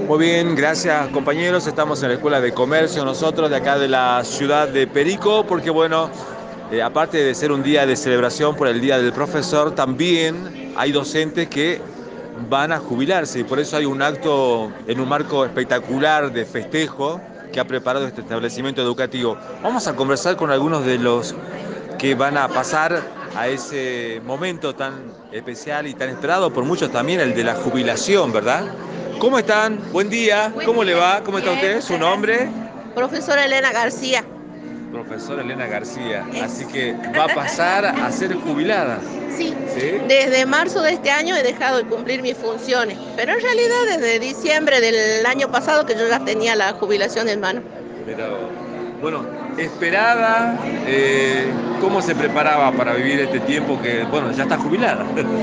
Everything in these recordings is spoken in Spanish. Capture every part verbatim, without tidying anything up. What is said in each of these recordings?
Muy bien, gracias compañeros. Estamos en la Escuela de Comercio, nosotros de acá de la ciudad de Perico, porque bueno, eh, aparte de ser un día de celebración por el Día del Profesor, también hay docentes que van a jubilarse y por eso hay un acto en un marco espectacular de festejo que ha preparado este establecimiento educativo. Vamos a conversar con algunos de los que van a pasar a ese momento tan especial y tan esperado por muchos también, el de la jubilación, ¿verdad? ¿Cómo están? Buen día. Buen ¿Cómo le día. va? ¿Cómo está Bien, usted? ¿Su muchas gracias. nombre? Profesora Elena García. Profesora Elena García. Así Es, que va a pasar a ser jubilada. sí, ¿Sí? desde marzo de este año he dejado de cumplir mis funciones, pero en realidad desde diciembre del año pasado que yo ya tenía la jubilación en mano. Pero, bueno, esperada, eh, ¿cómo se preparaba para vivir este tiempo que, bueno, ya está jubilada?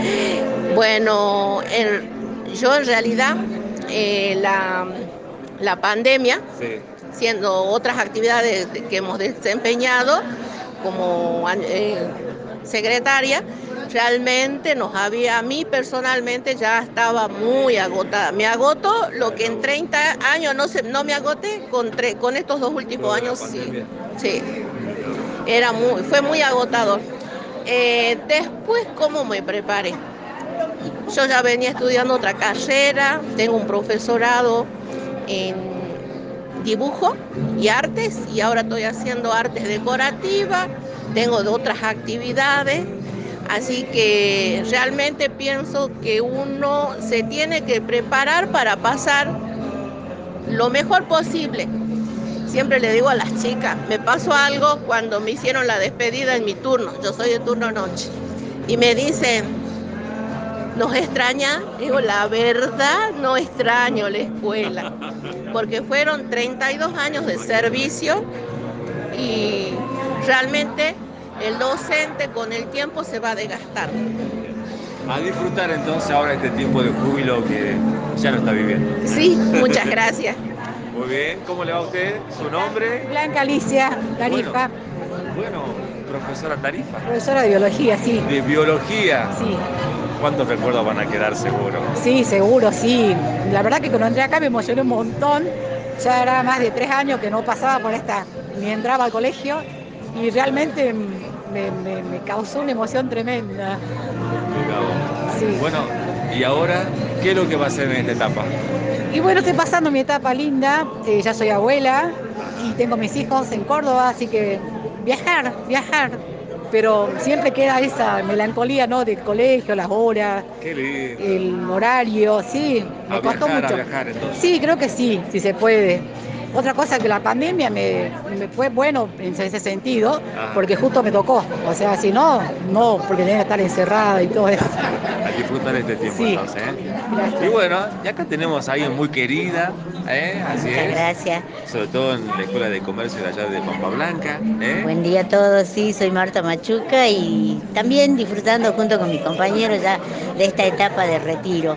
Bueno, en- yo en realidad eh, la, la pandemia, Sí. siendo otras actividades que hemos desempeñado como eh, secretaria, realmente nos había, a mí personalmente ya estaba muy agotada. Me agoto lo que en treinta años no, se, no me agoté, con, tre, con estos dos últimos Luego de la años sí, pandemia. sí, era muy, fue muy agotador. Eh, después, ¿cómo me preparé? Yo ya venía estudiando otra carrera, tengo un profesorado en dibujo y artes y ahora estoy haciendo artes decorativas, tengo de otras actividades, así que realmente pienso que uno se tiene que preparar para pasar lo mejor posible. Siempre le digo a las chicas, me pasó algo cuando me hicieron la despedida en mi turno, yo soy de turno noche, y me dicen, ¿nos extraña? Digo, la verdad no extraño la escuela, porque fueron treinta y dos años de servicio y realmente el docente con el tiempo se va desgastando. A disfrutar entonces ahora este tiempo de júbilo que ya lo está viviendo. Sí, muchas gracias. Muy bien, ¿cómo le va a usted? ¿Su nombre? Blanca Alicia Bueno, Tarifa, bueno, profesora Tarifa. profesora de biología, sí, De biología. sí, ¿Cuántos recuerdos van a quedar seguro? sí, seguro, sí. La verdad que cuando entré acá me emocioné un montón. Ya era más de tres años que no pasaba por esta, ni entraba al colegio y realmente me, me- me causó una emoción tremenda. Mira vos. Sí. Bueno, y ahora, ¿qué es lo que va a hacer en esta etapa? Y bueno, estoy pasando mi etapa linda, eh, ya soy abuela y Ajá. tengo mis hijos en Córdoba, así que viajar, viajar, pero siempre queda esa melancolía, ¿no? Del colegio, las horas, Qué lindo. el horario, sí, A me costó viajar, a mucho. viajar entonces. Sí, creo que sí, sí se puede. Otra cosa que la pandemia me, me fue bueno en ese sentido, Ajá. porque justo me tocó. O sea, si no, no, porque tenía que estar encerrada y todo eso. A disfrutar este tiempo Sí, entonces, ¿eh? Y gracias. bueno, y acá tenemos a alguien muy querida, ¿eh? Así Muchas es. gracias. Sobre todo en la Escuela de Comercio de allá de Pampa Blanca, ¿eh? Buen día a todos. Sí, soy Marta Machuca y también disfrutando junto con mis compañeros ya de esta etapa de retiro.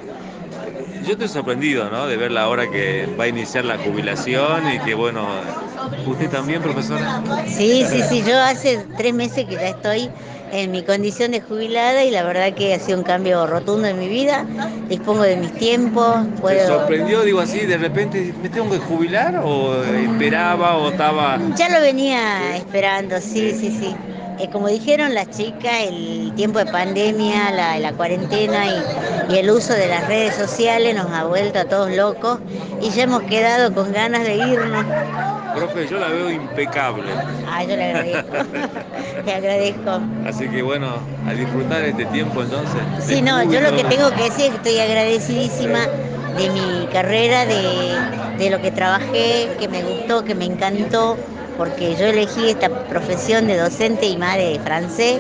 Yo estoy sorprendido, ¿no? De ver la hora que va a iniciar la jubilación y que, bueno, ¿usted también, profesora? Sí, sí, sí, yo hace tres meses que ya estoy en mi condición de jubilada y la verdad que ha sido un cambio rotundo en mi vida. Dispongo de mis tiempos, ¿Se puedo... sorprendió, digo así, de repente, ¿me tengo que jubilar? ¿O esperaba o estaba...? Ya lo venía ¿Sí? esperando, sí, ¿Sí? sí, sí. Eh, como dijeron las chicas, el tiempo de pandemia, la, la cuarentena y, y el uso de las redes sociales nos ha vuelto a todos locos y ya hemos quedado con ganas de irnos. Profe, yo la veo impecable. Ah, yo le agradezco, le agradezco. Así que bueno, a disfrutar este tiempo entonces de Sí, no, yo lo júbilo. que tengo que decir es que estoy agradecidísima de mi carrera, de, de lo que trabajé, que me gustó, que me encantó, porque yo elegí esta profesión de docente y madre de francés,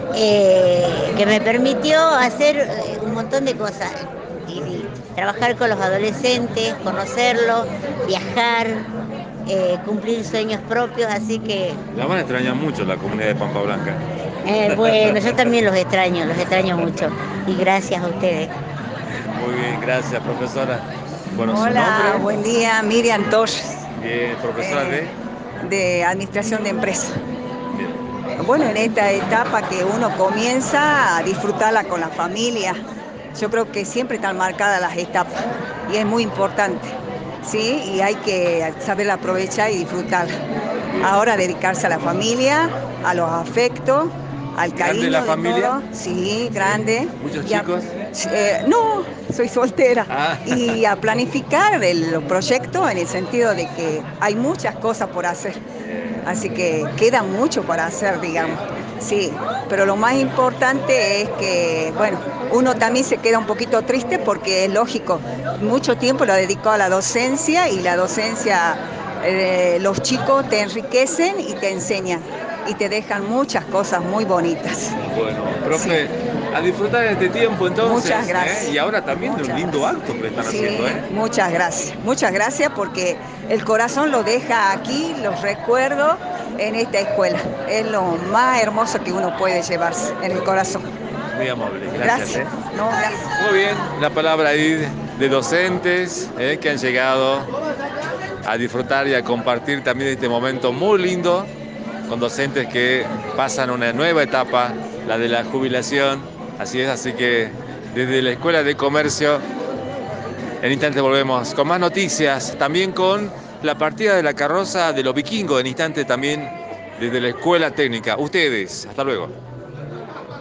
eh, que me permitió hacer eh, un montón de cosas. Y, y trabajar con los adolescentes, conocerlos, viajar, eh, cumplir sueños propios, así que La van a extrañar mucho la comunidad de Pampa Blanca. eh, bueno, yo también los extraño, los extraño mucho. Y gracias a ustedes. Muy bien, gracias, profesora. Bueno, su nombre, Hola, buen día, Miriam Tosh, bien, profesora eh, de... de Administración de Empresas. Bien. Bueno, en esta etapa que uno comienza a disfrutarla con la familia, yo creo que siempre están marcadas las etapas y es muy importante. ¿sí? Y hay que saber aprovechar y disfrutar. Ahora dedicarse a la familia, a los afectos, al cariño ¿Grande la de familia? todo. Sí, grande. ¿Muchos Y a- chicos? eh, no, soy soltera. Ah. Y a planificar el, los proyectos en el sentido de que hay muchas cosas por hacer. Así que queda mucho para hacer, digamos. Sí, pero lo más importante es que, bueno, uno también se queda un poquito triste porque es lógico, mucho tiempo lo dedicó a la docencia y la docencia, eh, los chicos te enriquecen y te enseñan y te dejan muchas cosas muy bonitas. Bueno, profe, a disfrutar de este tiempo entonces. Muchas gracias. ¿eh? Y ahora también de un Muchas lindo gracias. acto que están Sí, haciendo, ¿eh? muchas gracias, muchas gracias porque el corazón lo deja aquí, los recuerdos en esta escuela. Es lo más hermoso que uno puede llevarse en el corazón. Muy amable, gracias. Gracias. ¿eh? No, gracias. Muy bien, la palabra ahí de docentes ¿eh? que han llegado a disfrutar y a compartir también este momento muy lindo con docentes que pasan una nueva etapa, la de la jubilación. Así es, así que desde la Escuela de Comercio, en instante volvemos con más noticias, también con la partida de la carroza de los vikingos, en instante también desde la Escuela Técnica. Ustedes, hasta luego.